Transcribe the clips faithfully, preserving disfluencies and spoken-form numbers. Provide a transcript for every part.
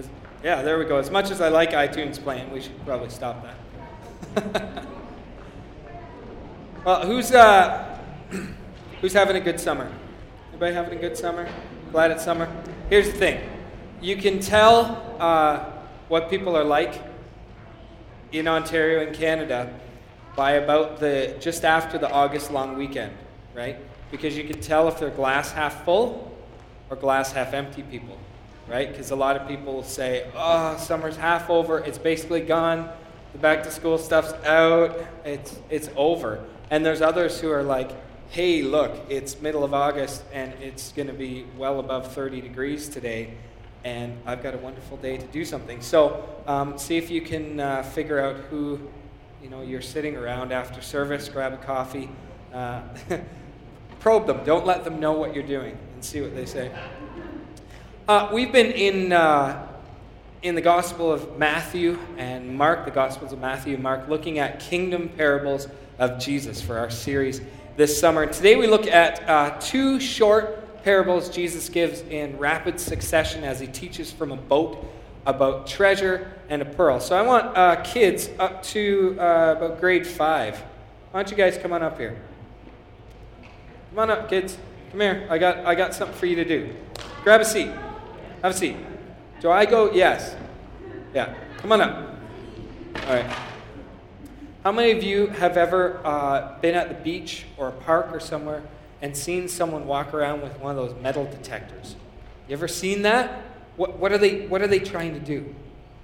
As, yeah, there we go. As much as I like iTunes playing, we should probably stop that. Well, who's uh, who's having a good summer? Anybody having a good summer? Glad it's summer? Here's the thing. You can tell uh, what people are like in Ontario and Canada by about the just after the August long weekend, right? Because you can tell if they're glass half full or glass half empty people, right? Because a lot of people say, oh, summer's half over, it's basically gone, the back to school stuff's out, it's it's over. And there's others who are like, hey, look, it's middle of August and it's going to be well above thirty degrees today, and I've got a wonderful day to do something. So um, see if you can uh, figure out who, you know, you're sitting around after service, grab a coffee, uh, probe them. Don't let them know what you're doing, and see what they say. Uh, we've been in uh, in the Gospel of Matthew and Mark, the Gospels of Matthew and Mark, looking at kingdom parables of Jesus for our series this summer. Today we look at uh, two short parables Jesus gives in rapid succession as he teaches from a boat about treasure and a pearl. So I want uh, kids up to uh, about grade five. Why don't you guys come on up here? Come on up, kids. Come here. I got I got something for you to do. Grab a seat. Have a seat. Do I go? Yes. Yeah. Come on up. All right. How many of you have ever uh, been at the beach or a park or somewhere and seen someone walk around with one of those metal detectors? You ever seen that? What, what are they What are they trying to do?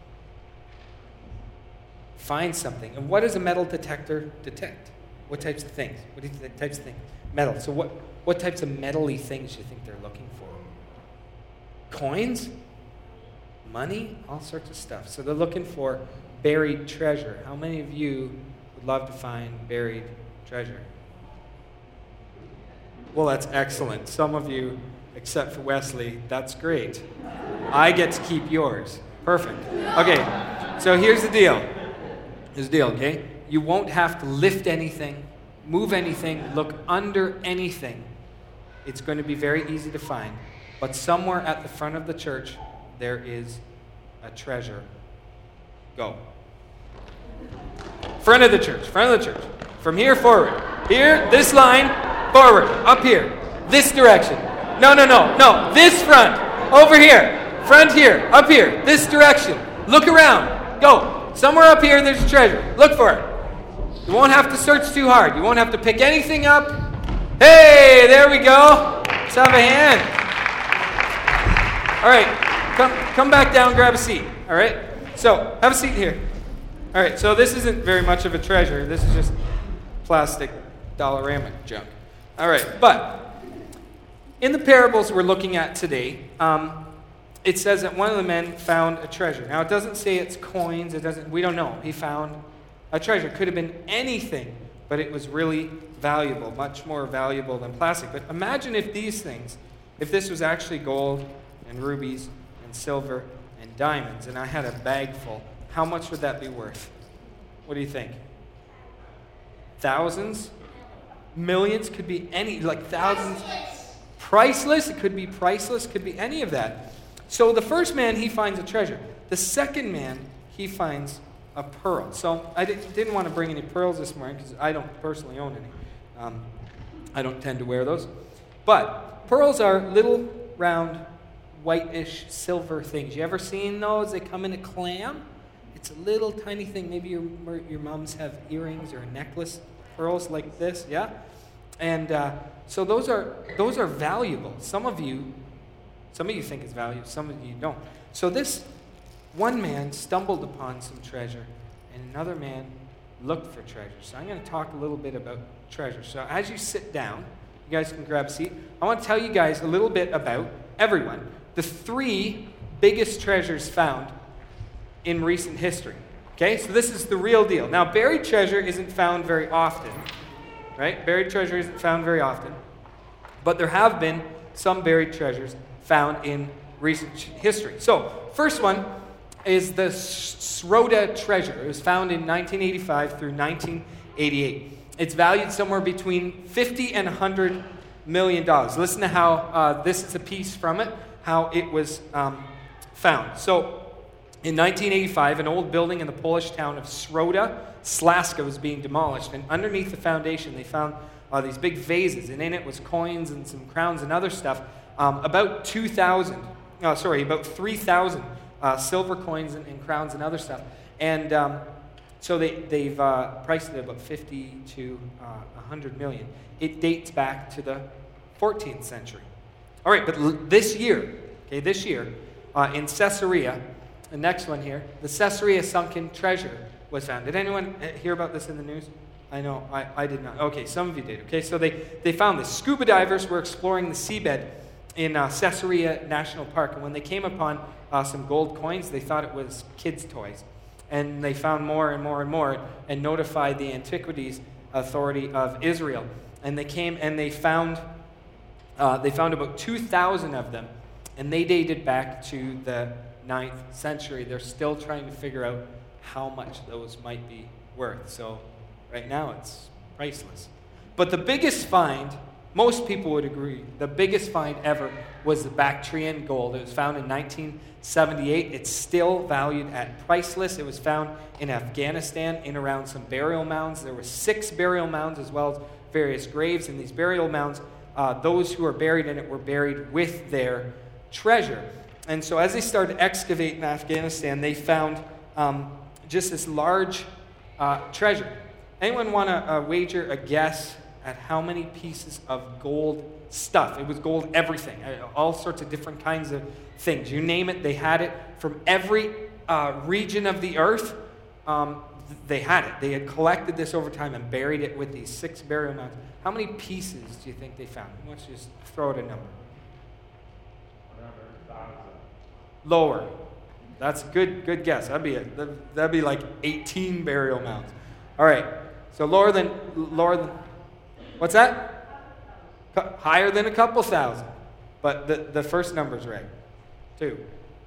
Find something. And what does a metal detector detect? What types of things? What do you think types of things? Metal. So what what types of metally things do you think they're looking for? Coins? Money? All sorts of stuff. So they're looking for buried treasure. How many of you would love to find buried treasure? Well, that's excellent. Some of you, except for Wesley, that's great. I get to keep yours. Perfect. Okay, so here's the deal. Here's the deal, okay? You won't have to lift anything, move anything, look under anything. It's going to be very easy to find. But somewhere at the front of the church, there is a treasure. Go. Front of the church, front of the church. From here forward. Here, this line, forward. Up here. This direction. No, no, no, no. This front. Over here. Front here. Up here. This direction. Look around. Go. Somewhere up here, there's a treasure. Look for it. You won't have to search too hard. You won't have to pick anything up. Hey, there we go. Let's have a hand. All right. Come, come back down, grab a seat. All right? So, have a seat here. All right, so this isn't very much of a treasure. This is just plastic Dollarama junk. All right, but in the parables we're looking at today, um, it says that one of the men found a treasure. Now, it doesn't say it's coins. It doesn't. We don't know. He found a treasure. It could have been anything, but it was really valuable, much more valuable than plastic. But imagine if these things, if this was actually gold and rubies and silver and diamonds, and I had a bag full. How much would that be worth? What do you think? Thousands? Millions? Could be any, like thousands. Priceless? It could be priceless. Could be any of that. So the first man, he finds a treasure. The second man, he finds a pearl. So I di- didn't want to bring any pearls this morning because I don't personally own any. Um, I don't tend to wear those. But pearls are little, round, whitish silver things. You ever seen those? They come in a clam. It's a little tiny thing. Maybe your your moms have earrings or a necklace, pearls like this, yeah. And uh, so those are those are valuable. Some of you, some of you think it's valuable. Some of you don't. So this one man stumbled upon some treasure, and another man looked for treasure. So I'm going to talk a little bit about treasure. So as you sit down, you guys can grab a seat. I want to tell you guys a little bit about everyone. The three biggest treasures found in recent history. Okay, so this is the real deal. Now, buried treasure isn't found very often, right? Buried treasure isn't found very often. But there have been some buried treasures found in recent history. So, first one is the Sroda treasure. It was found in nineteen eighty-five through nineteen eighty-eight. It's valued somewhere between fifty and one hundred million dollars. Listen to how uh, this is a piece from it, how it was um, found. So, In nineteen eighty-five, an old building in the Polish town of Środa Śląska was being demolished, and underneath the foundation they found uh, these big vases, and in it was coins and some crowns and other stuff. Um, about two thousand, uh, sorry, about three thousand uh, silver coins and, and crowns and other stuff. And um, so they, they've uh, priced it at about fifty to uh, one hundred million. It dates back to the fourteenth century. All right, but l- this year, okay, this year, uh, in Caesarea, the next one here, the Caesarea sunken treasure was found. Did anyone hear about this in the news? I know, I, I did not. Okay, some of you did. Okay, so they, they found this. Scuba divers were exploring the seabed in uh, Caesarea National Park, and when they came upon uh, some gold coins, they thought it was kids' toys. And they found more and more and more and notified the Antiquities Authority of Israel. And they came and they found uh, they found about two thousand of them, and they dated back to the ninth century. They're still trying to figure out how much those might be worth. So right now it's priceless. But the biggest find, most people would agree, the biggest find ever was the Bactrian gold. It was found in nineteen seventy-eight. It's still valued at priceless. It was found in Afghanistan in around some burial mounds. There were six burial mounds as well as various graves. In these burial mounds, uh, those who were buried in it were buried with their treasure. And so as they started excavating Afghanistan, they found um, just this large uh, treasure. Anyone want to uh, wager a guess at how many pieces of gold stuff? It was gold everything, all sorts of different kinds of things. You name it, they had it. From every uh, region of the earth, um, they had it. They had collected this over time and buried it with these six burial mounds. How many pieces do you think they found? Why don't you just throw out a number? Lower. That's a good, good guess. That'd be a, that'd be like eighteen burial mounds. All right. So lower than lower than what's that? Higher than a couple thousand. But the, the first number's right. Two.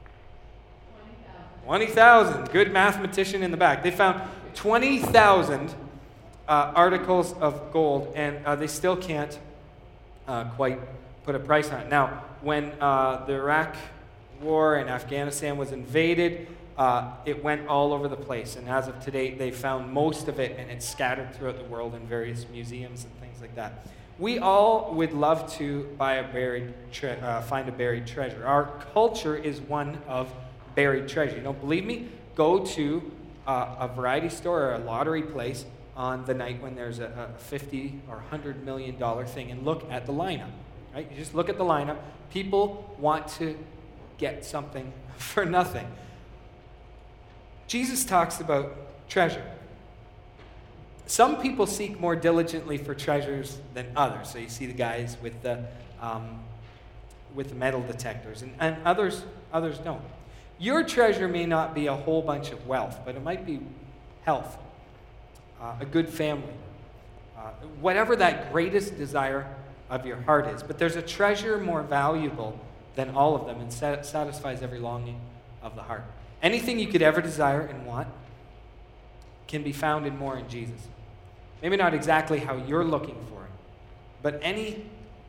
twenty thousand. Good mathematician in the back. They found twenty thousand uh, articles of gold, and uh, they still can't uh, quite put a price on it. Now, when uh, the Iraq War in Afghanistan was invaded, uh, it went all over the place. And as of today, they found most of it, and it's scattered throughout the world in various museums and things like that. We all would love to buy a buried tre- uh, find a buried treasure. Our culture is one of buried treasure. You don't believe me? Go to uh, a variety store or a lottery place on the night when there's a, a fifty or one hundred million dollars thing and look at the lineup. Right? You just look at the lineup. People want to get something for nothing. Jesus talks about treasure. Some people seek more diligently for treasures than others. So you see the guys with the um, with the metal detectors, and, and others others don't. Your treasure may not be a whole bunch of wealth, but it might be health, uh, a good family, uh, whatever that greatest desire of your heart is. But there's a treasure more valuable than all of them and sat- satisfies every longing of the heart. Anything you could ever desire and want can be found in more in Jesus. Maybe not exactly how you're looking for it, but any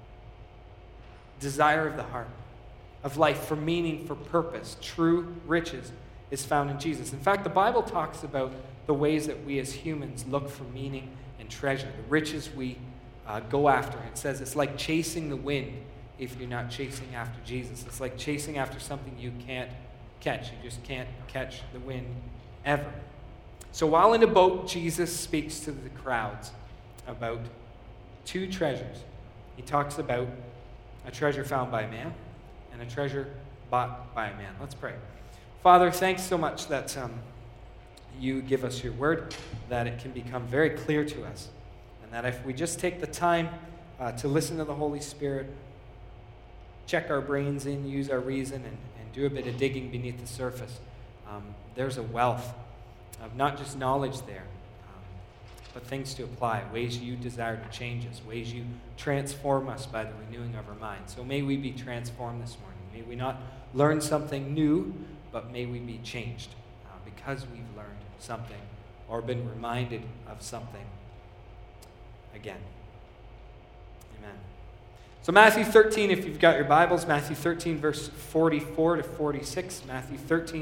desire of the heart, of life, for meaning, for purpose, true riches is found in Jesus. In fact, the Bible talks about the ways that we as humans look for meaning and treasure, the riches we uh, go after. It says it's like chasing the wind if you're not chasing after Jesus. It's like chasing after something you can't catch. You just can't catch the wind ever. So while in a boat, Jesus speaks to the crowds about two treasures. He talks about a treasure found by man and a treasure bought by a man. Let's pray. Father, thanks so much that um, you give us your word, that it can become very clear to us, and that if we just take the time uh, to listen to the Holy Spirit, check our brains in, use our reason, and, and do a bit of digging beneath the surface, um, there's a wealth of not just knowledge there, um, but things to apply, ways you desire to change us, ways you transform us by the renewing of our mind. So may we be transformed this morning. May we not learn something new, but may we be changed uh, because we've learned something or been reminded of something again. Amen. So Matthew thirteen, if you've got your Bibles, Matthew thirteen, verse forty-four to forty-six. Matthew thirteen,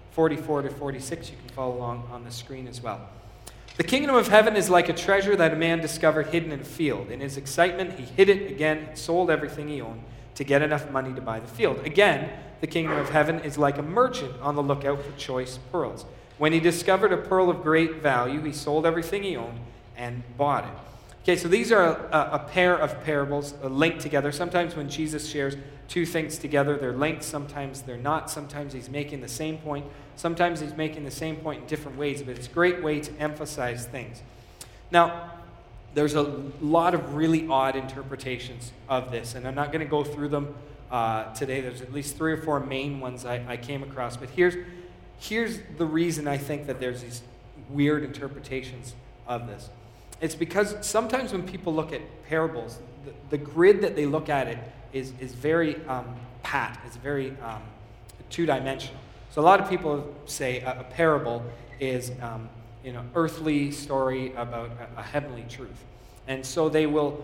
forty-four to forty-six. You can follow along on the screen as well. The kingdom of heaven is like a treasure that a man discovered hidden in a field. In his excitement, he hid it again and sold everything he owned to get enough money to buy the field. Again, the kingdom of heaven is like a merchant on the lookout for choice pearls. When he discovered a pearl of great value, he sold everything he owned and bought it. Okay, so these are a, a pair of parables uh, linked together. Sometimes when Jesus shares two things together, they're linked. Sometimes they're not. Sometimes he's making the same point. Sometimes he's making the same point in different ways, but it's a great way to emphasize things. Now, there's a lot of really odd interpretations of this, and I'm not going to go through them uh, today. There's at least three or four main ones I, I came across, but here's, here's the reason I think that there's these weird interpretations of this. It's because sometimes when people look at parables, the, the grid that they look at it is, is very um, pat. It's very um, two-dimensional. So a lot of people say a, a parable is um, you know, earthly story about a, a heavenly truth. And so they will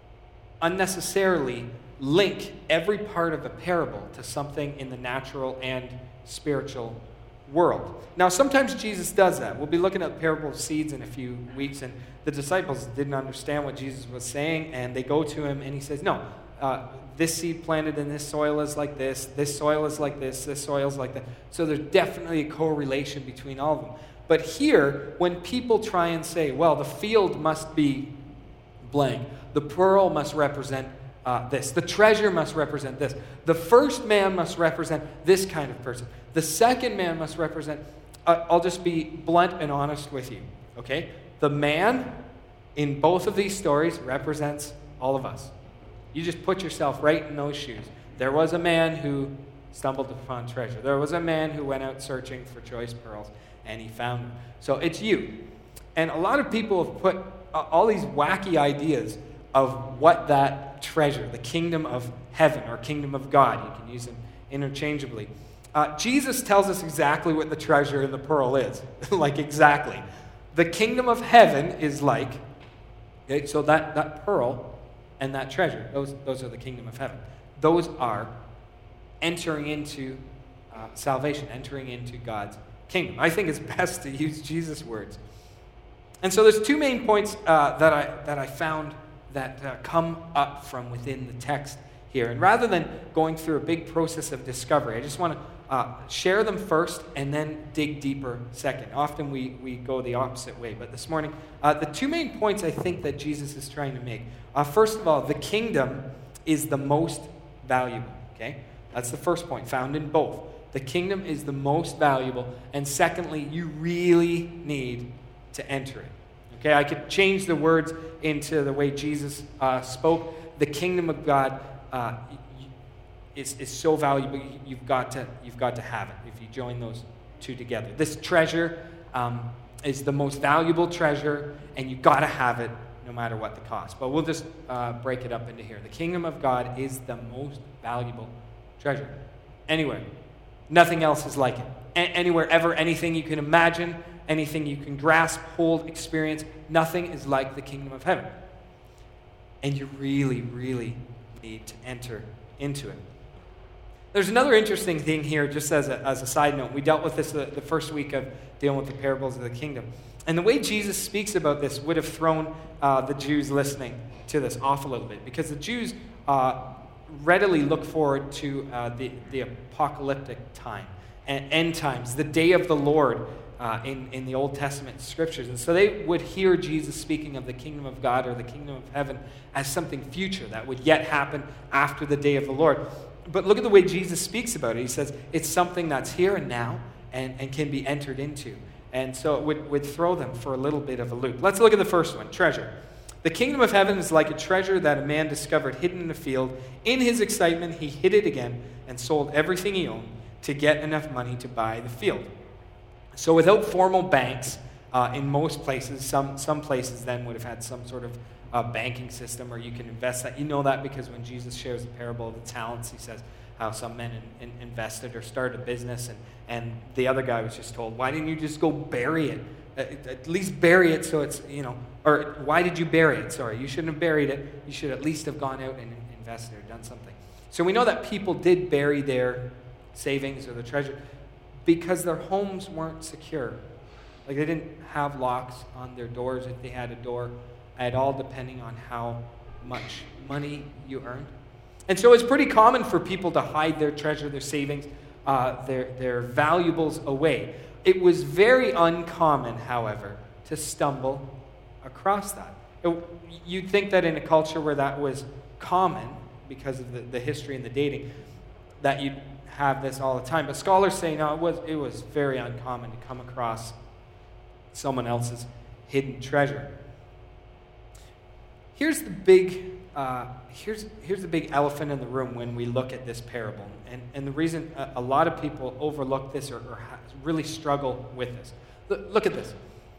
unnecessarily link every part of a parable to something in the natural and spiritual world. Now, sometimes Jesus does that. We'll be looking at the parable of seeds in a few weeks, and the disciples didn't understand what Jesus was saying, and they go to him, and he says, no, uh, this seed planted in this soil is like this, this soil is like this, this soil is like that. So there's definitely a correlation between all of them. But here, when people try and say, well, the field must be blank, the pearl must represent uh, this, the treasure must represent this, the first man must represent this kind of person, the second man must represent, uh, I'll just be blunt and honest with you, okay? The man in both of these stories represents all of us. You just put yourself right in those shoes. There was a man who stumbled upon treasure. There was a man who went out searching for choice pearls, and he found them. So it's you. And a lot of people have put uh, all these wacky ideas of what that treasure, the kingdom of heaven or kingdom of God, you can use them interchangeably. Uh, Jesus tells us exactly what the treasure and the pearl is. Like exactly. The kingdom of heaven is like, okay, so that, that pearl and that treasure, those, those are the kingdom of heaven. Those are entering into uh, salvation, entering into God's kingdom. I think it's best to use Jesus' words. And so there's two main points uh, that I that I found that uh, come up from within the text here. And rather than going through a big process of discovery, I just want to uh, share them first and then dig deeper second. Often we, we go the opposite way. But this morning, uh, the two main points I think that Jesus is trying to make. Uh, first of all, the kingdom is the most valuable. Okay? That's the first point, found in both. The kingdom is the most valuable. And secondly, you really need to enter it. Okay, I could change the words into the way Jesus uh, spoke. The kingdom of God uh, is, is so valuable. You've got to you've got to have it if you join those two together. This treasure um, is the most valuable treasure, and you've got to have it no matter what the cost. But we'll just uh, break it up into here. The kingdom of God is the most valuable treasure. Anywhere, nothing else is like it. A- anywhere, ever, anything you can imagine. Anything you can grasp, hold, experience, nothing is like the kingdom of heaven. And you really, really need to enter into it. There's another interesting thing here, just as a, as a side note. We dealt with this the, the first week of dealing with the parables of the kingdom. And the way Jesus speaks about this would have thrown uh, the Jews listening to this off a little bit. Because the Jews uh, readily look forward to uh, the, the apocalyptic time, and end times, the day of the Lord, Uh, in, in the Old Testament scriptures. And so they would hear Jesus speaking of the kingdom of God or the kingdom of heaven as something future that would yet happen after the day of the Lord. But look at the way Jesus speaks about it. He says it's something that's here and now and, and can be entered into. And so it would, would throw them for a little bit of a loop. Let's look at the first one, treasure. The kingdom of heaven is like a treasure that a man discovered hidden in a field. In his excitement, he hid it again and sold everything he owned to get enough money to buy the field. So without formal banks, uh, in most places, some some places then would have had some sort of uh, banking system where you can invest that. You know that because when Jesus shares the parable of the talents, he says how some men in, in invested or started a business, and, and the other guy was just told, why didn't you just go bury it? At, at least bury it so it's, you know, or why did you bury it? Sorry, you shouldn't have buried it. You should at least have gone out and invested or done something. So we know that people did bury their savings or the treasure. because their homes weren't secure. Like they didn't have locks on their doors if they had a door at all, depending on how much money you earned. And so it's pretty common for people to hide their treasure, their savings, uh, their, their valuables away. It was very uncommon, however, to stumble across that. It, you'd think that in a culture where that was common, because of the, the history and the dating, that you'd have this all the time. But scholars say, no, it was, it was very uncommon to come across someone else's hidden treasure. Here's the big, uh, here's, here's the big elephant in the room when we look at this parable. And, and the reason a, a lot of people overlook this or, or really struggle with this. Look, look at this.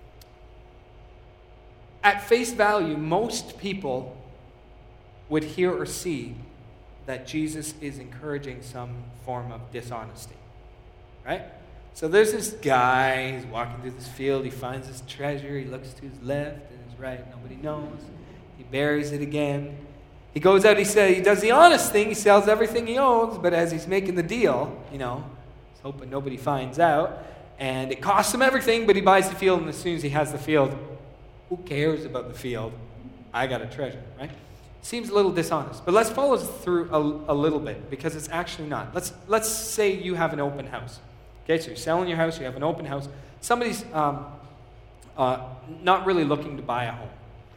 At face value, most people would hear or see that Jesus is encouraging some form of dishonesty, right? So there's this guy, he's walking through this field, he finds his treasure, he looks to his left and his right, nobody knows. He buries it again. He goes out, he says, he does the honest thing, he sells everything he owns, but as he's making the deal, you know, he's hoping nobody finds out, and it costs him everything, but he buys the field, and as soon as he has the field, who cares about the field? I got a treasure, right? Seems a little dishonest, but let's follow through a, a little bit, because it's actually not. Let's let's say you have an open house. Okay, so you're selling your house, you have an open house. Somebody's um, uh, not really looking to buy a home.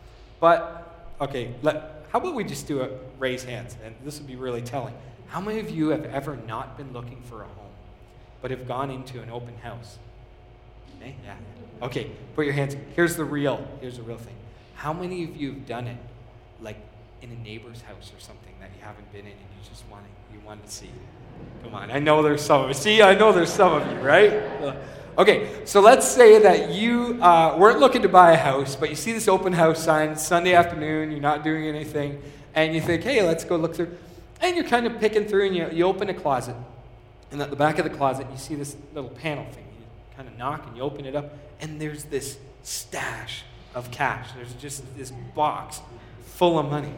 But, okay, let, how about we just do a raise hands, and this would be really telling. How many of you have ever not been looking for a home, but have gone into an open house? Okay, yeah. Okay, put your hands. Here's the real, here's the real thing. How many of you have done it, like, in a neighbor's house or something that you haven't been in and you just want to, you want to see? Come on, I know there's some of you. See, I know there's some of you, right? Okay, so let's say that you uh, weren't looking to buy a house, but you see this open house sign, it's Sunday afternoon, you're not doing anything, and you think, hey, let's go look through. And you're kind of picking through, and you, you open a closet, and at the back of the closet, you see this little panel thing. You kind of knock, and you open it up, and there's this stash of cash. There's just this box full of money.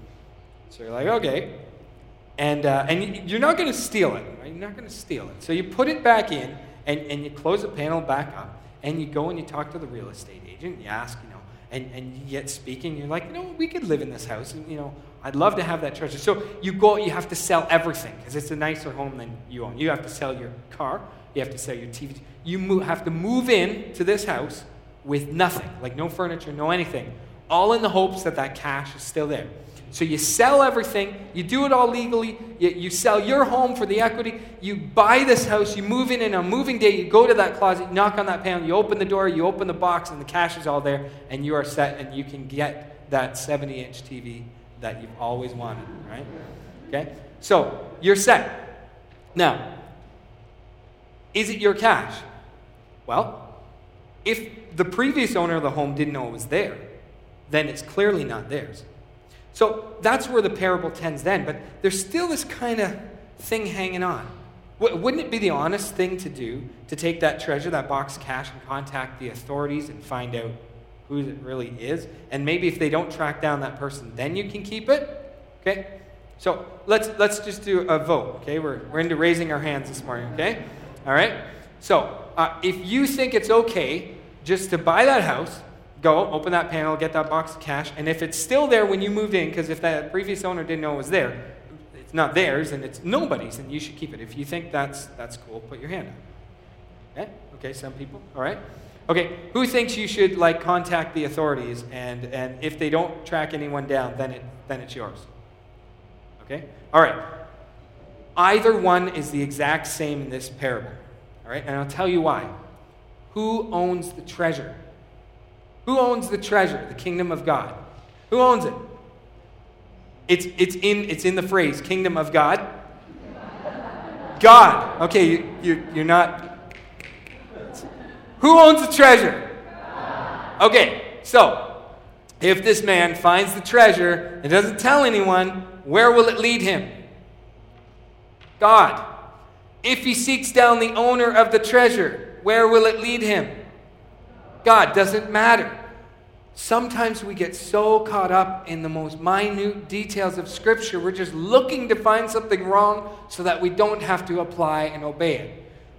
So you're like, okay. And uh, and you're not going to steal it, right? You're not going to steal it. So you put it back in, and, and you close the panel back up, and you go and you talk to the real estate agent. You ask, you know, and, and you get speaking. You're like, you know, we could live in this house, and, you know, I'd love to have that treasure. So you go, you have to sell everything, because it's a nicer home than you own. You have to sell your car. You have to sell your T V. You move, have to move in to this house with nothing, like no furniture, no anything, all in the hopes that that cash is still there. So you sell everything, you do it all legally, you, you sell your home for the equity, you buy this house, you move in, and on moving day, you go to that closet, you knock on that panel, you open the door, you open the box, and the cash is all there, and you are set, and you can get that seventy-inch T V that you've always wanted, right? Okay? So, you're set. Now, is it your cash? Well, if the previous owner of the home didn't know it was there, then it's clearly not theirs. So that's where the parable tends then, but there's still this kind of thing hanging on. Wouldn't it be the honest thing to do to take that treasure, that box of cash, and contact the authorities and find out who it really is? And maybe if they don't track down that person, then you can keep it? Okay? So let's let's just do a vote, okay? We're, we're into raising our hands this morning, okay? All right? So uh, if you think it's okay just to buy that house, go, open that panel, get that box of cash, and if it's still there when you moved in, because if that previous owner didn't know it was there, it's not theirs, and it's nobody's, and you should keep it. If you think that's that's cool, put your hand up. Okay? Okay, some people. All right? Okay, who thinks you should, like, contact the authorities, and, and if they don't track anyone down, then it then it's yours? Okay? All right. Either one is the exact same in this parable. All right? And I'll tell you why. Who owns the treasure? Who owns the treasure, the kingdom of God? Who owns it? It's, it's, in, it's in the phrase, kingdom of God. God. Okay, you, you, you're not... Who owns the treasure? Okay, so, if this man finds the treasure and doesn't tell anyone, where will it lead him? God. If he seeks down the owner of the treasure, where will it lead him? God. Doesn't matter. Sometimes we get so caught up in the most minute details of Scripture, we're just looking to find something wrong so that we don't have to apply and obey it.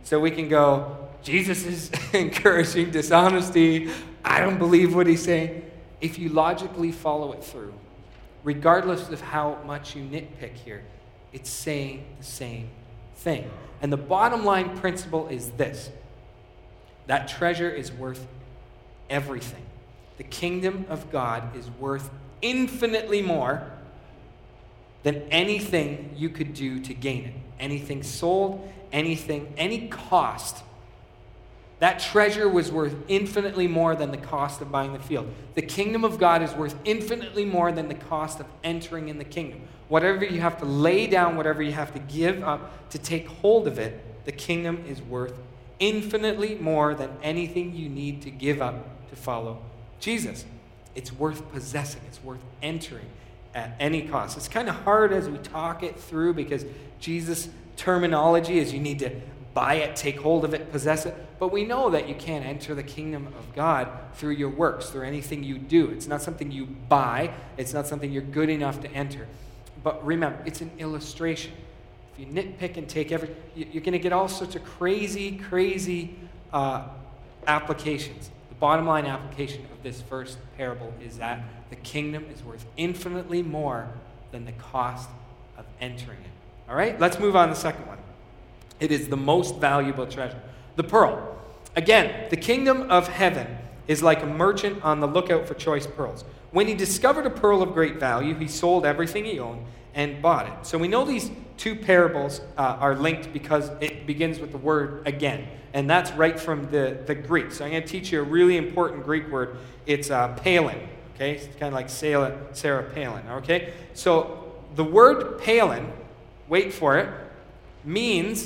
So we can go, Jesus is encouraging dishonesty. I don't believe what he's saying. If you logically follow it through, regardless of how much you nitpick here, it's saying the same thing. And the bottom line principle is this: that treasure is worth everything. The kingdom of God is worth infinitely more than anything you could do to gain it. Anything sold, anything, any cost. That treasure was worth infinitely more than the cost of buying the field. The kingdom of God is worth infinitely more than the cost of entering in the kingdom. Whatever you have to lay down, whatever you have to give up to take hold of it, the kingdom is worth infinitely more than anything you need to give up to follow Jesus. It's worth possessing. It's worth entering at any cost. It's kind of hard as we talk it through because Jesus' terminology is you need to buy it, take hold of it, possess it. But we know that you can't enter the kingdom of God through your works, through anything you do. It's not something you buy. It's not something you're good enough to enter. But remember, it's an illustration. If you nitpick and take every, you're going to get all sorts of crazy, crazy uh, applications. The bottom line application of this first parable is that the kingdom is worth infinitely more than the cost of entering it. All right, let's move on to the second one. It is the most valuable treasure. The pearl. Again, the kingdom of heaven is like a merchant on the lookout for choice pearls. When he discovered a pearl of great value, he sold everything he owned and bought it. So we know these two parables uh, are linked because it begins with the word again. And that's right from the, the Greek. So I'm going to teach you a really important Greek word. It's uh, Palin. Okay? It's kind of like Sarah, Sarah Palin. Okay? So the word Palin, wait for it, means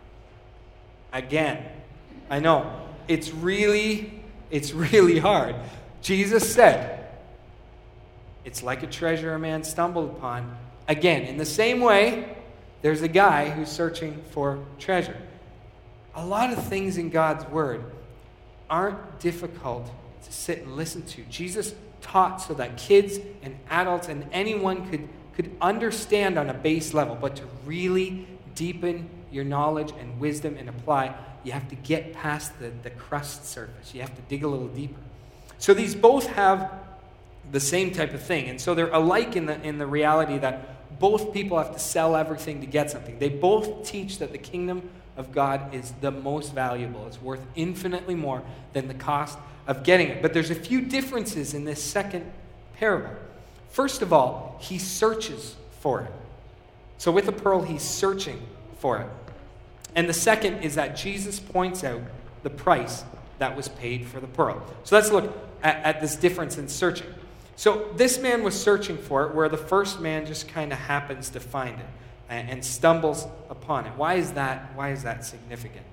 again. I know. It's really, it's really hard. Jesus said, it's like a treasure a man stumbled upon. Again, in the same way, there's a guy who's searching for treasure. A lot of things in God's word aren't difficult to sit and listen to. Jesus taught so that kids and adults and anyone could, could understand on a base level, but to really deepen your knowledge and wisdom and apply, you have to get past the, the crust surface. You have to dig a little deeper. So these both have the same type of thing. And so they're alike in the, in the reality that both people have to sell everything to get something. They both teach that the kingdom of God is the most valuable. It's worth infinitely more than the cost of getting it. But there's a few differences in this second parable. First of all, he searches for it. So with the pearl, he's searching for it. And the second is that Jesus points out the price that was paid for the pearl. So let's look at, at this difference in searching. So this man was searching for it, where the first man just kind of happens to find it and, and stumbles upon it. Why is that? Why is that significant?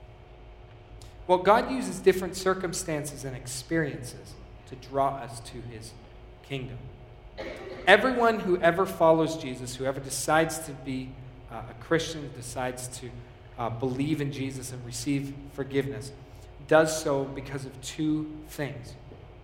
Well, God uses different circumstances and experiences to draw us to his kingdom. Everyone who ever follows Jesus, whoever decides to be uh, a Christian, decides to uh, believe in Jesus and receive forgiveness, does so because of two things.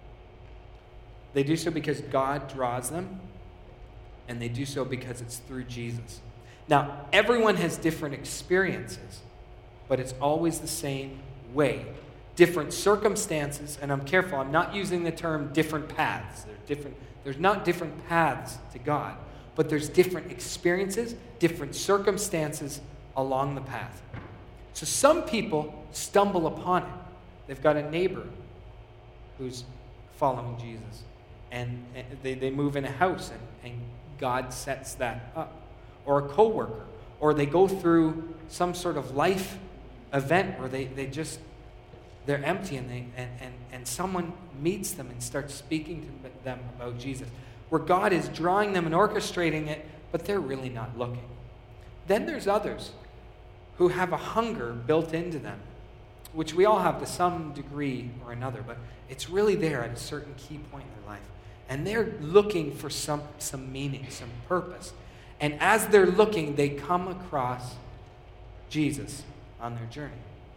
They do so because God draws them, and they do so because it's through Jesus. Now, everyone has different experiences, but it's always the same way. Different circumstances, and I'm careful, I'm not using the term different paths. They're different. There's not different paths to God, but there's different experiences, different circumstances along the path. So some people stumble upon it. They've got a neighbor who's following Jesus, and they, they move in a house, and, and God sets that up. Or a coworker, or they go through some sort of life event where they, they just, they're empty, and, they, and, and, and someone meets them and starts speaking to them about Jesus, where God is drawing them and orchestrating it, but they're really not looking. Then there's others who have a hunger built into them, which we all have to some degree or another, but it's really there at a certain key point in their life. And they're looking for some, some meaning, some purpose. And as they're looking, they come across Jesus on their journey.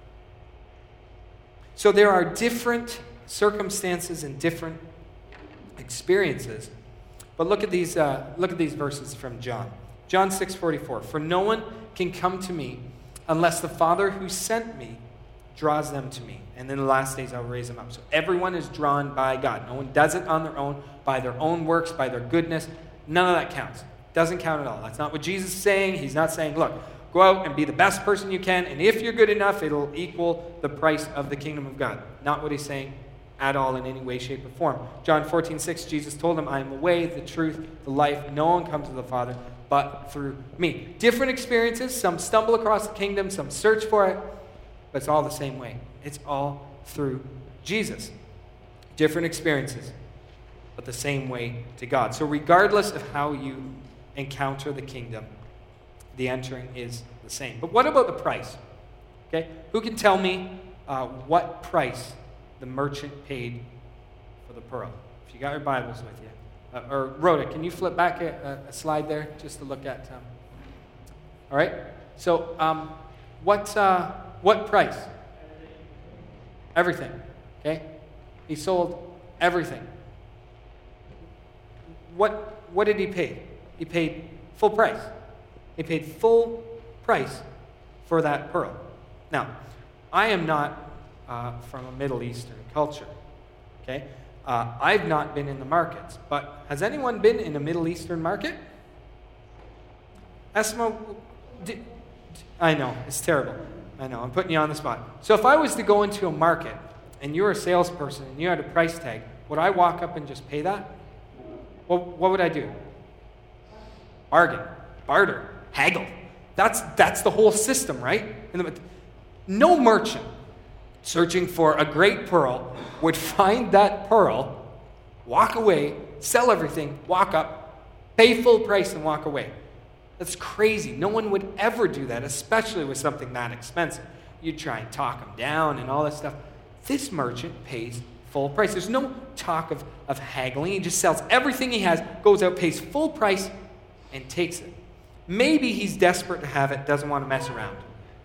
So there are different circumstances and different experiences. But look at these, uh, look at these verses from John. John six forty-four. For no one can come to me unless the Father who sent me draws them to me. And in the last days I'll raise them up. So everyone is drawn by God. No one does it on their own, by their own works, by their goodness. None of that counts. Doesn't count at all. That's not what Jesus is saying. He's not saying, look, go out and be the best person you can, and if you're good enough, it'll equal the price of the kingdom of God. Not what he's saying at all in any way, shape, or form. John fourteen six, Jesus told him, I am the way, the truth, the life. No one comes to the Father but through me. Different experiences. Some stumble across the kingdom. Some search for it. But it's all the same way. It's all through Jesus. Different experiences, but the same way to God. So regardless of how you encounter the kingdom, the entering is the same. But what about the price? Okay, who can tell me uh, what price the merchant paid for the pearl? If you got your Bibles with you, uh, or wrote it, can you flip back a, a slide there just to look at? Um, all right. So, um, what uh, what price? Everything. Okay, he sold everything. What what did he pay? He paid full price. He paid full price for that pearl. Now, I am not uh, from a Middle Eastern culture, okay? Uh, I've not been in the markets, but has anyone been in a Middle Eastern market? Esmo, d- d- I know, it's terrible. I know, I'm putting you on the spot. So if I was to go into a market, and you're a salesperson, and you had a price tag, would I walk up and just pay that? Well, what would I do? Bargain, barter, haggle. That's that's the whole system, right? No merchant searching for a great pearl would find that pearl, walk away, sell everything, walk up, pay full price, and walk away. That's crazy. No one would ever do that, especially with something that expensive. You'd try and talk them down and all that stuff. This merchant pays full price. There's no talk of, of haggling. He just sells everything he has, goes out, pays full price, and takes it. Maybe he's desperate to have it, doesn't want to mess around.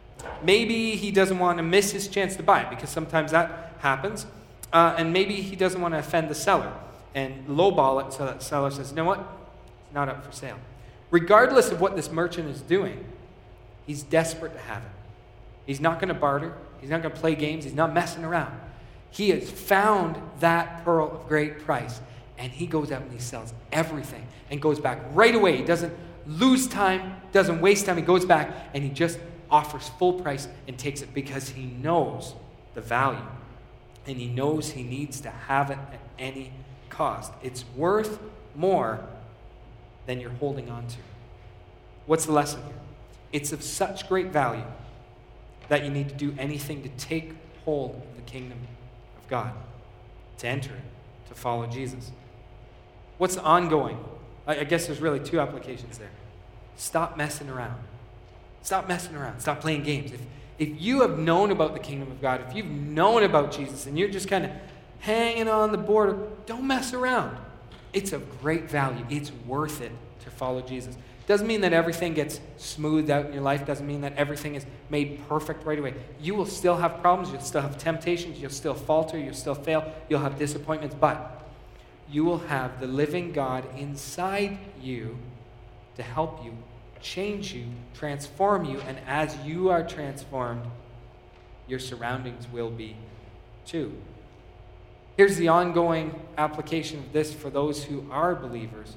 Maybe he doesn't want to miss his chance to buy it, because sometimes that happens. Uh, and maybe he doesn't want to offend the seller and lowball it so that the seller says, you know what? It's not up for sale. Regardless of what this merchant is doing, he's desperate to have it. He's not going to barter. He's not going to play games. He's not messing around. He has found that pearl of great price, and he goes out and he sells everything and goes back right away. He doesn't lose time, doesn't waste time. He goes back and he just offers full price and takes it because he knows the value, and he knows he needs to have it at any cost. It's worth more than you're holding on to. What's the lesson here? It's of such great value that you need to do anything to take hold of the kingdom of God, to enter it, to follow Jesus. What's the ongoing? I guess there's really two applications there. Stop messing around. Stop messing around. Stop playing games. If, if you have known about the kingdom of God, if you've known about Jesus and you're just kind of hanging on the border, don't mess around. It's of great value. It's worth it to follow Jesus. Doesn't mean that everything gets smoothed out in your life. Doesn't mean that everything is made perfect right away. You will still have problems. You'll still have temptations. You'll still falter. You'll still fail. You'll have disappointments. But you will have the living God inside you to help you, change you, transform you. And as you are transformed, your surroundings will be too. Here's the ongoing application of this for those who are believers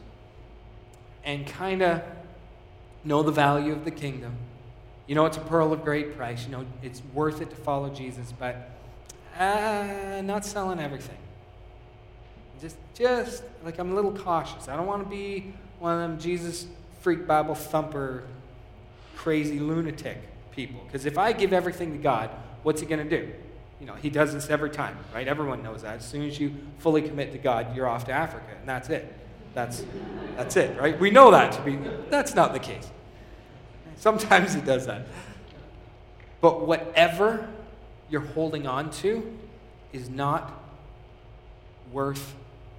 and kind of know the value of the kingdom. You know it's a pearl of great price. You know it's worth it to follow Jesus, but uh, not selling everything. Just, just like I'm a little cautious. I don't want to be one of them Jesus freak Bible thumper, crazy lunatic people. Because if I give everything to God, what's He going to do? You know, He does this every time, right? Everyone knows that. As soon as you fully commit to God, you're off to Africa, and that's it. That's that's it, right? We know that to be. That's not the case. Sometimes He does that. But whatever you're holding on to is not worth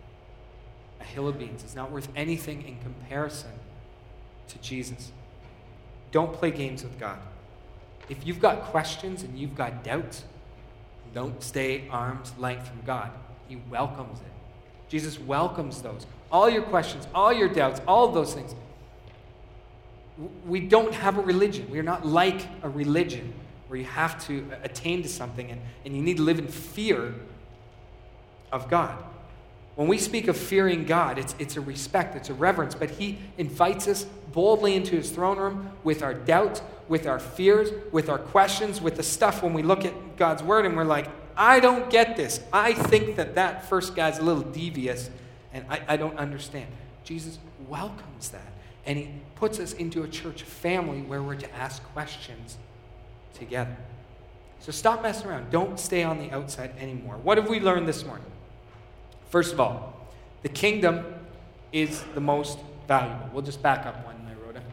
a hill of beans. It's not worth anything in comparison to Jesus. Don't play games with God. If you've got questions and you've got doubts, don't stay arm's length from God. He welcomes it. Jesus welcomes those. All your questions, all your doubts, all of those things. We don't have a religion. We are not like a religion where you have to attain to something and, and you need to live in fear of God. When we speak of fearing God, it's, it's a respect, it's a reverence, but he invites us boldly into his throne room with our doubts, with our fears, with our questions, with the stuff when we look at God's word and we're like, I don't get this. I think that that first guy's a little devious and I, I don't understand. Jesus welcomes that and he puts us into a church family where we're to ask questions together. So stop messing around. Don't stay on the outside anymore. What have we learned this morning? First of all, the kingdom is the most valuable. We'll just back up one, I wrote it.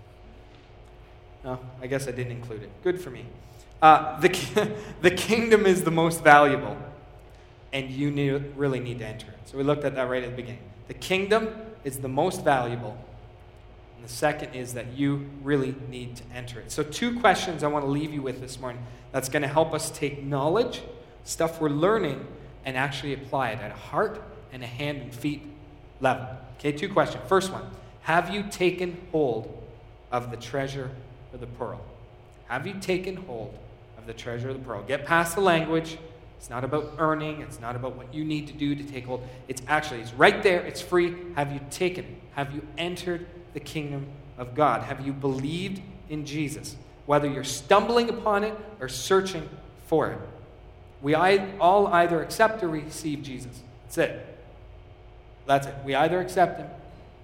No, I guess I didn't include it. Good for me. Uh, the, the kingdom is the most valuable, and you need, really need to enter it. So we looked at that right at the beginning. The kingdom is the most valuable, and the second is that you really need to enter it. So two questions I want to leave you with this morning that's going to help us take knowledge, stuff we're learning, and actually apply it at a heart and a hand and feet level. Okay, two questions. First one, have you taken hold of the treasure or the pearl? Have you taken hold of the treasure or the pearl? Get past the language. It's not about earning. It's not about what you need to do to take hold. It's actually, it's right there. It's free. Have you taken it? Have you entered the kingdom of God? Have you believed in Jesus? Whether you're stumbling upon it or searching for it. We all either accept or receive Jesus. That's it. That's it. We either accept him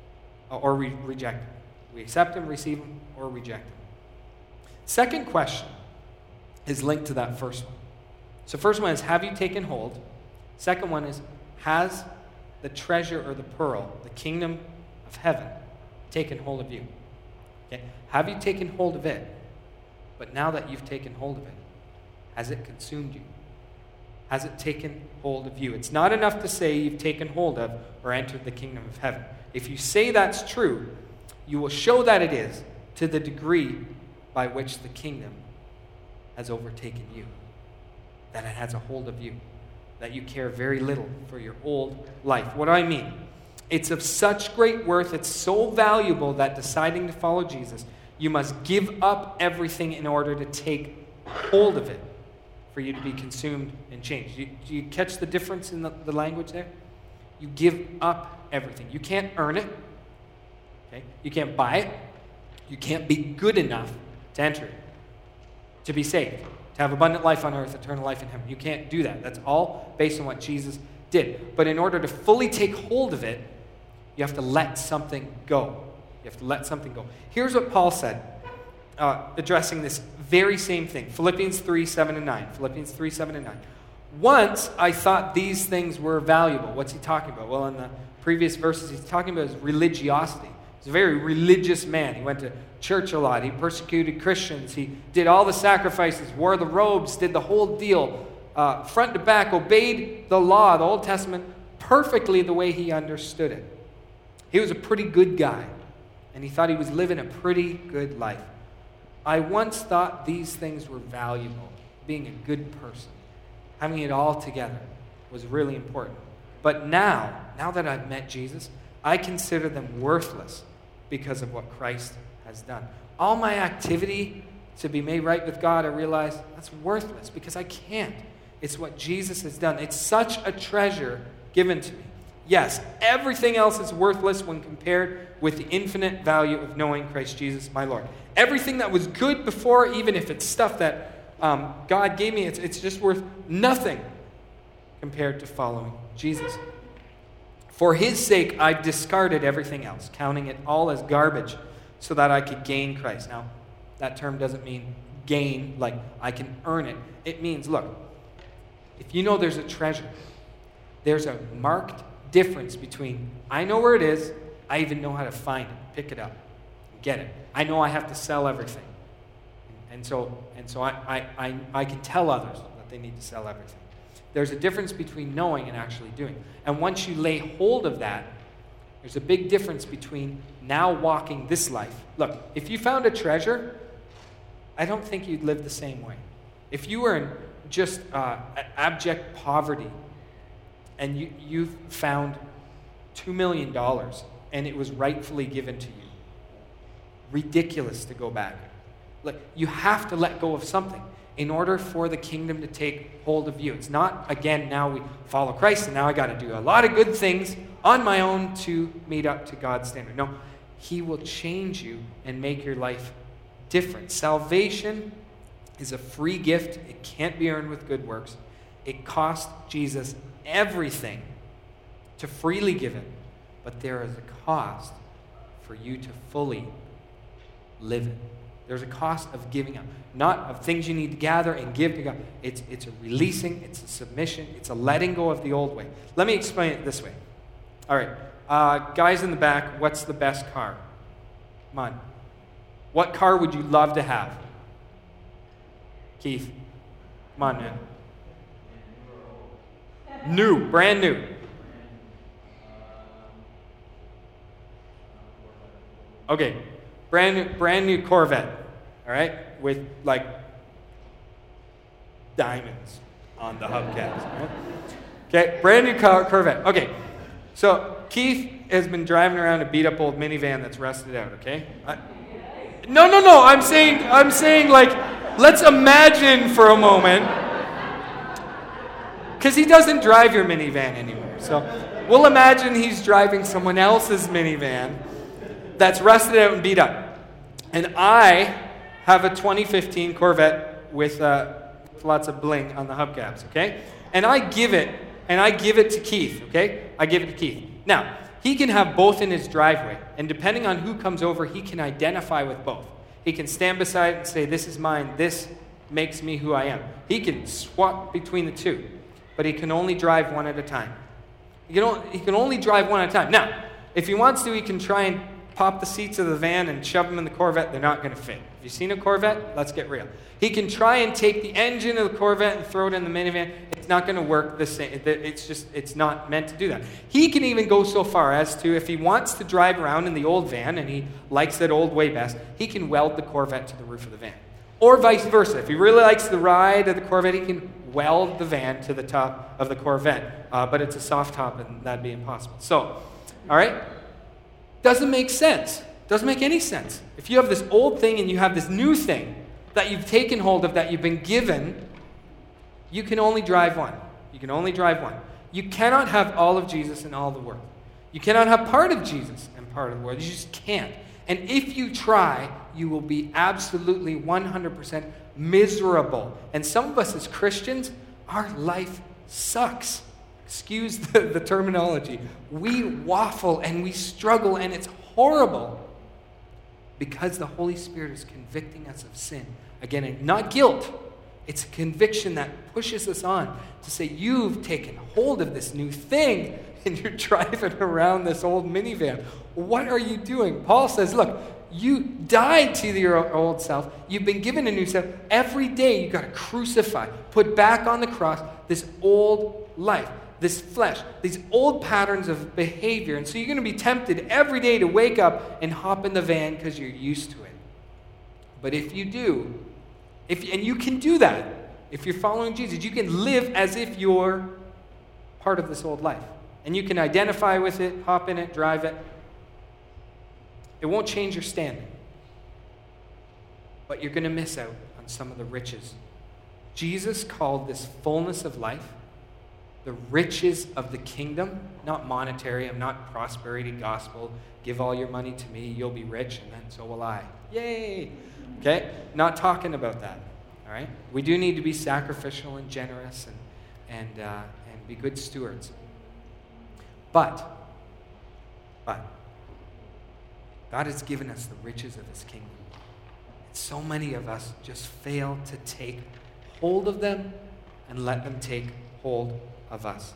or we reject him. We accept him, receive him, or reject him. Second question is linked to that first one. So first one is, have you taken hold? Second one is, has the treasure or the pearl, the kingdom of heaven, taken hold of you? Okay? Have you taken hold of it? But now that you've taken hold of it, has it consumed you? Has it taken hold of you? It's not enough to say you've taken hold of or entered the kingdom of heaven. If you say that's true, you will show that it is to the degree by which the kingdom has overtaken you, that it has a hold of you, that you care very little for your old life. What do I mean? It's of such great worth, it's so valuable that deciding to follow Jesus, you must give up everything in order to take hold of it, for you to be consumed and changed. Do you, do you catch the difference in the, the language there? You give up everything. You can't earn it. Okay? You can't buy it. You can't be good enough to enter it, to be saved, to have abundant life on earth, eternal life in heaven. You can't do that. That's all based on what Jesus did. But in order to fully take hold of it, you have to let something go. You have to let something go. Here's what Paul said, uh, addressing this very same thing. Philippians three, seven, and nine. Philippians three, seven, and nine. Once I thought these things were valuable. What's he talking about? Well, in the previous verses, he's talking about his religiosity. He's a very religious man. He went to church a lot. He persecuted Christians. He did all the sacrifices, wore the robes, did the whole deal, uh, front to back, obeyed the law, the Old Testament, perfectly the way he understood it. He was a pretty good guy, and he thought he was living a pretty good life. I once thought these things were valuable. Being a good person, having it all together was really important. But now, now that I've met Jesus, I consider them worthless because of what Christ has done. All my activity to be made right with God, I realize that's worthless because I can't. It's what Jesus has done. It's such a treasure given to me. Yes, everything else is worthless when compared with the infinite value of knowing Christ Jesus, my Lord. Everything that was good before, even if it's stuff that um, God gave me, it's, it's just worth nothing compared to following Jesus. For his sake, I've discarded everything else, counting it all as garbage so that I could gain Christ. Now, that term doesn't mean gain, like I can earn it. It means, look, if you know there's a treasure, there's a marked difference between I know where it is, I even know how to find it, pick it up, get it. I know I have to sell everything. And so and so I, I, I, I can tell others that they need to sell everything. There's a difference between knowing and actually doing. And once you lay hold of that, there's a big difference between now walking this life. Look, if you found a treasure, I don't think you'd live the same way. If you were in just uh, abject poverty and you, you've found two million dollars and it was rightfully given to you, ridiculous to go back. Like, you have to let go of something in order for the kingdom to take hold of you. It's not, again, now we follow Christ and now I got to do a lot of good things on my own to meet up to God's standard. No, he will change you and make your life different. Salvation is a free gift. It can't be earned with good works. It cost Jesus everything to freely give it, but there is a cost for you to fully live it. There's a cost of giving up, not of things you need to gather and give to God. It's, it's a releasing, it's a submission, it's a letting go of the old way. Let me explain it this way. All right, uh, guys in the back, what's the best car? Come on. What car would you love to have? Keith, come on, man. New, brand new. Okay, brand new, brand new Corvette, all right, with like diamonds on the hubcaps. Right? Okay, brand new car, Corvette. Okay, so Keith has been driving around a beat-up old minivan that's rusted out. Okay, I, no, no, no. I'm saying, I'm saying, like, let's imagine for a moment, because he doesn't drive your minivan anymore. So we'll imagine he's driving someone else's minivan that's rusted out and beat up. And I have a twenty fifteen Corvette with uh, lots of bling on the hubcaps, okay? And I give it, and I give it to Keith, okay? I give it to Keith. Now, he can have both in his driveway, and depending on who comes over, he can identify with both. He can stand beside it and say, this is mine, this makes me who I am. He can swap between the two, but he can only drive one at a time. He can only, he can only drive one at a time. Now, if he wants to, he can try and pop the seats of the van and shove them in the Corvette. They're not going to fit. Have you seen a Corvette? Let's get real. He can try and take the engine of the Corvette and throw it in the minivan. It's not going to work the same. It's just, it's not meant to do that. He can even go so far as to, if he wants to drive around in the old van and he likes that old way best, he can weld the Corvette to the roof of the van. Or vice versa. If he really likes the ride of the Corvette, he can weld the van to the top of the Corvette. Uh, but it's a soft top and that'd be impossible. So, all right? Doesn't make sense. Doesn't make any sense. If you have this old thing and you have this new thing that you've taken hold of, that you've been given, you can only drive one. You can only drive one. You cannot have all of Jesus and all the world. You cannot have part of Jesus and part of the world. You just can't. And if you try, you will be absolutely one hundred percent miserable. And some of us as Christians, our life sucks. Excuse the, the terminology. We waffle and we struggle and it's horrible because the Holy Spirit is convicting us of sin. Again, and not guilt. It's a conviction that pushes us on to say, you've taken hold of this new thing and you're driving around this old minivan. What are you doing? Paul says, look, you died to your old self. You've been given a new self. Every day you've got to crucify, put back on the cross this old life. This flesh, these old patterns of behavior. And so you're going to be tempted every day to wake up and hop in the van because you're used to it. But if you do, if and you can do that, if you're following Jesus, you can live as if you're part of this old life. And you can identify with it, hop in it, drive it. It won't change your standing. But you're going to miss out on some of the riches. Jesus called this fullness of life the riches of the kingdom, not monetary. I'm not prosperity gospel. Give all your money to me, you'll be rich, and then so will I. Yay! Okay? Not talking about that. All right? We do need to be sacrificial and generous and and uh, and be good stewards. But, but, God has given us the riches of His kingdom. And so many of us just fail to take hold of them and let them take hold of us.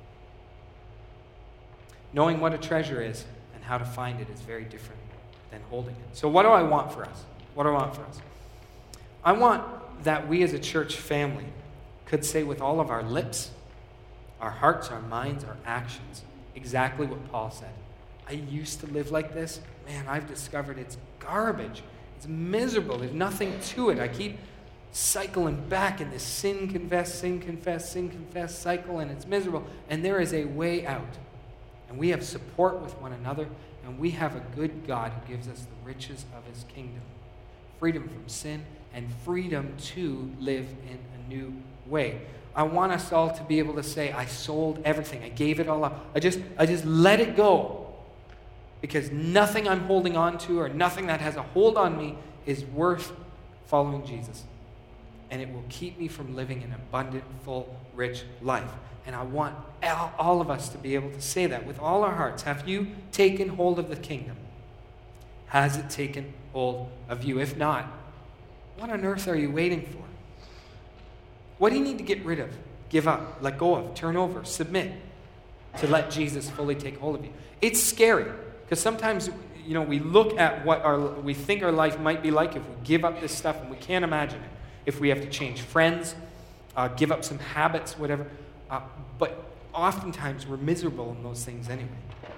Knowing what a treasure is and how to find it is very different than holding it. So what do I want for us? What do I want for us? I want that we as a church family could say with all of our lips, our hearts, our minds, our actions, exactly what Paul said. I used to live like this. Man, I've discovered it's garbage. It's miserable. There's nothing to it. I keep cycling back in this sin, confess, sin, confess, sin, confess cycle, and it's miserable. And there is a way out. And we have support with one another, And we have a good God who gives us the riches of his kingdom. Freedom from sin and freedom to live in a new way. I want us all to be able to say, I sold everything. I gave it all up. I just, I just let it go. Because nothing I'm holding on to or nothing that has a hold on me is worth following Jesus. And it will keep me from living an abundant, full, rich life. And I want all of us to be able to say that with all our hearts. Have you taken hold of the kingdom? Has it taken hold of you? If not, what on earth are you waiting for? What do you need to get rid of, give up, let go of, turn over, submit to let Jesus fully take hold of you? It's scary because sometimes, you know, we look at what our we think our life might be like if we give up this stuff, and we can't imagine it. If we have to change friends, uh, give up some habits, whatever. Uh, but oftentimes we're miserable in those things anyway.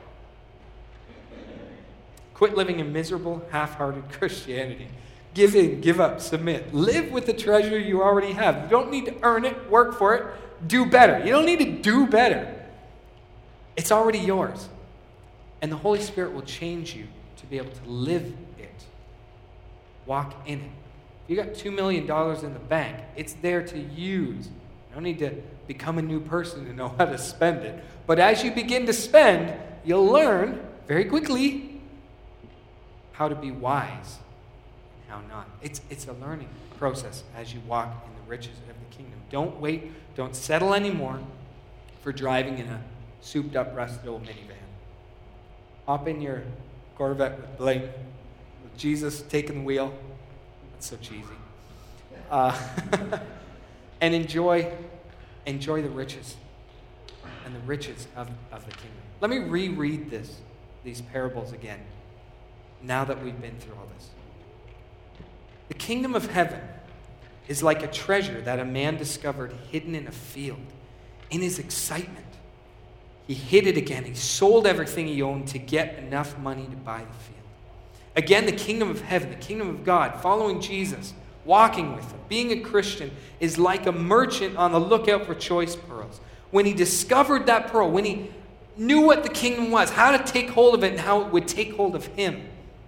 Quit living a miserable, half-hearted Christianity. Give in, give up, submit. Live with the treasure you already have. You don't need to earn it, work for it, do better. You don't need to do better. It's already yours. And the Holy Spirit will change you to be able to live it. Walk in it. If you got two million dollars in the bank, it's there to use. You don't need to become a new person to know how to spend it. But as you begin to spend, you'll learn very quickly how to be wise and how not. It's, it's a learning process as you walk in the riches of the kingdom. Don't wait. Don't settle anymore for driving in a souped-up, rusted old minivan. Hop in your Corvette with Blaine, with Jesus taking the wheel. That's so cheesy. Uh, and enjoy, enjoy the riches and the riches of, of the kingdom. Let me reread this, these parables again, now that we've been through all this. The kingdom of heaven is like a treasure that a man discovered hidden in a field. In his excitement, he hid it again. He sold everything he owned to get enough money to buy the field. Again, the kingdom of heaven, the kingdom of God, following Jesus, walking with him, being a Christian, is like a merchant on the lookout for choice pearls. When he discovered that pearl, when he knew what the kingdom was, how to take hold of it and how it would take hold of him,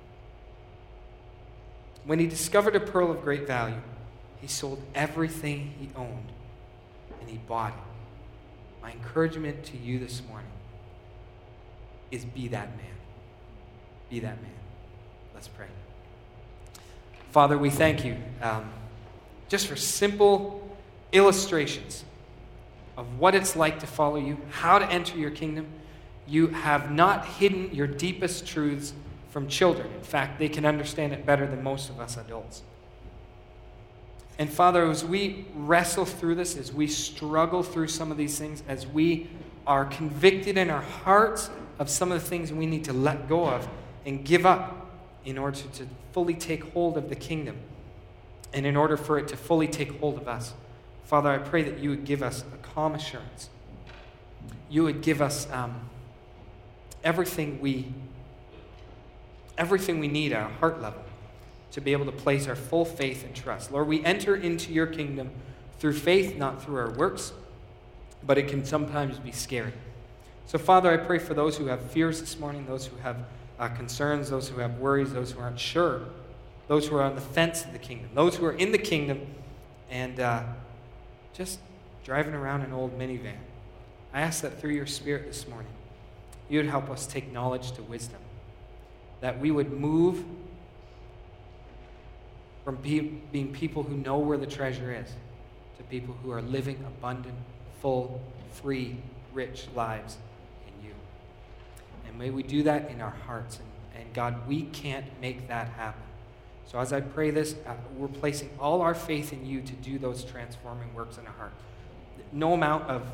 when he discovered a pearl of great value, he sold everything he owned and he bought it. My encouragement to you this morning is be that man. Be that man. Let's pray. Father, we thank you um, just for simple illustrations of what it's like to follow you, how to enter your kingdom. You have not hidden your deepest truths from children. In fact, they can understand it better than most of us adults. And Father, as we wrestle through this, as we struggle through some of these things, as we are convicted in our hearts of some of the things we need to let go of and give up in order to, to fully take hold of the kingdom, and in order for it to fully take hold of us, Father, I pray that you would give us a calm assurance. You would give us um, everything we everything we need at our heart level to be able to place our full faith and trust. Lord, we enter into your kingdom through faith, not through our works, but it can sometimes be scary. So, Father, I pray for those who have fears this morning, those who have uh, concerns, those who have worries, those who aren't sure, those who are on the fence of the kingdom, those who are in the kingdom and uh, just driving around an old minivan. I ask that through your Spirit this morning, you would help us take knowledge to wisdom, that we would move from be, being people who know where the treasure is to people who are living abundant, full, free, rich lives in you. And may we do that in our hearts. And, and God, we can't make that happen. So as I pray this, uh, we're placing all our faith in you to do those transforming works in our heart. No amount of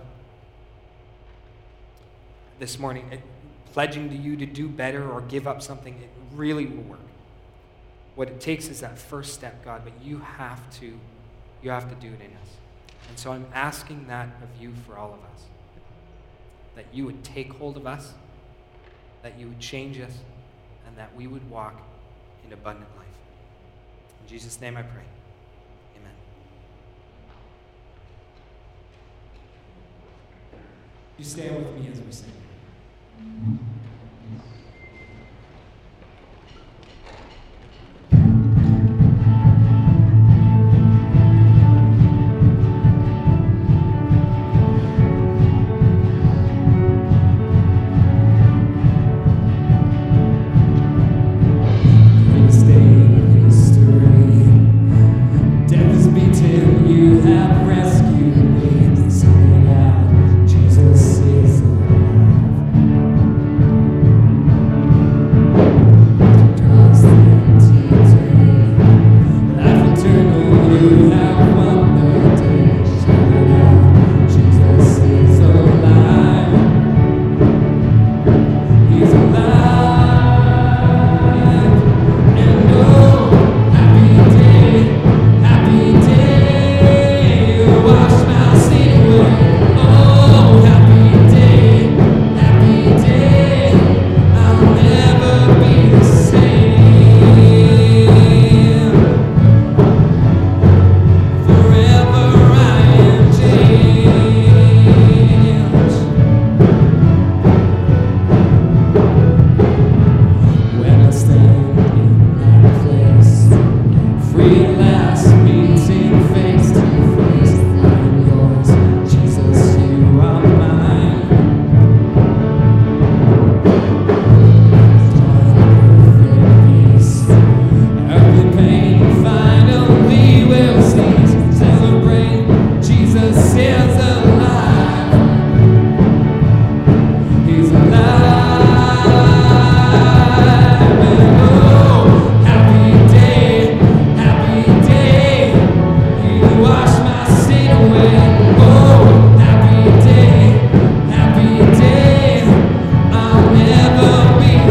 this morning it, pledging to you to do better or give up something, it really will work. What it takes is that first step, God, but you have to, you have to do it in us. And so I'm asking that of you for all of us. That you would take hold of us, that you would change us, and that we would walk in abundant life. In Jesus' name I pray. Amen. You stand with me as we sing.